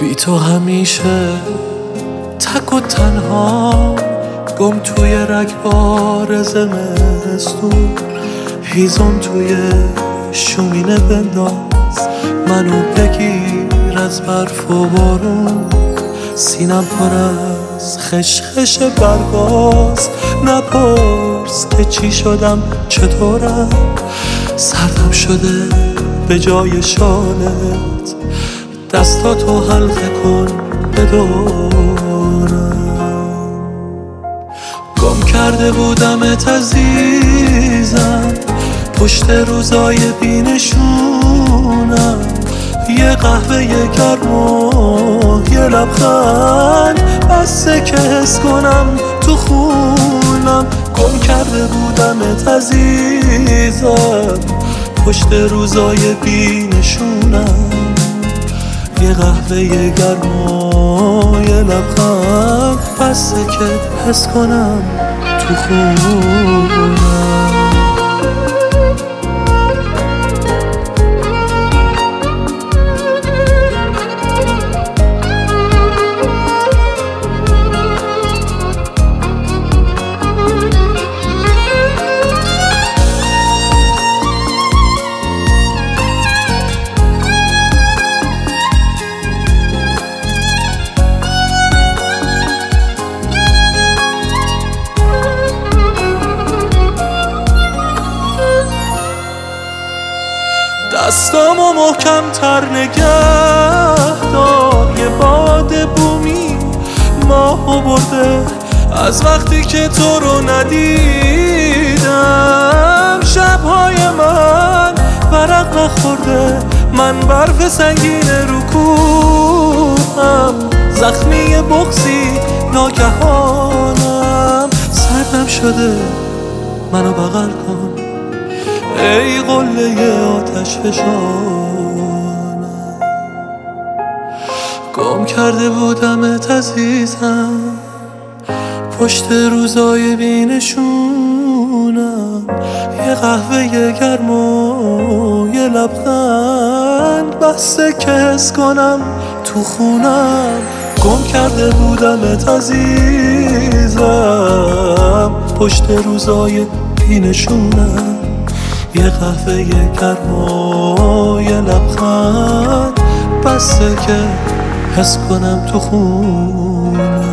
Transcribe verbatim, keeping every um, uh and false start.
بی تو همیشه تک و تنها، گم توی رگبار زمستون. هیزم توی شومینه بنداز، منو بگیر از برف و بارون. سینم پر از خشخش برگاز، نپرس که چی شدم چطورم. سردم شده به جای شالت، دستاتو حلقه کن بدارم. گم کرده بودمت عزیزم، پشت روزای بینشونم. یه قهوه یه گرم و یه لبخند، بسه که حس کنم تو خونم. گم کرده بودمت عزیزم، پشت روزای بینشونم. یه قهوه یه گرم و یه لبخند، بسه که حس کنم تو خونم. دستامو محکم تر نگه دار، یه باد بومی ماهو برده از وقتی که تو رو ندیدم. شبهای من برق نخورده، من برف سنگین رو کوهم. زخمی بغضی ناگهانم، سردم شده منو بغل کن ای قله آتش فشانم. گم کرده بودمت عزیزم، پشت روزای بینشونم. یه قهوه یه گرم و یه لبخند، بسه که حس کنم تو خونم. گم کرده بودمت عزیزم، پشت روزای بینشونم. یه قهوه یه گرم و یه لبخند، بسه که حس کنم تو خونم.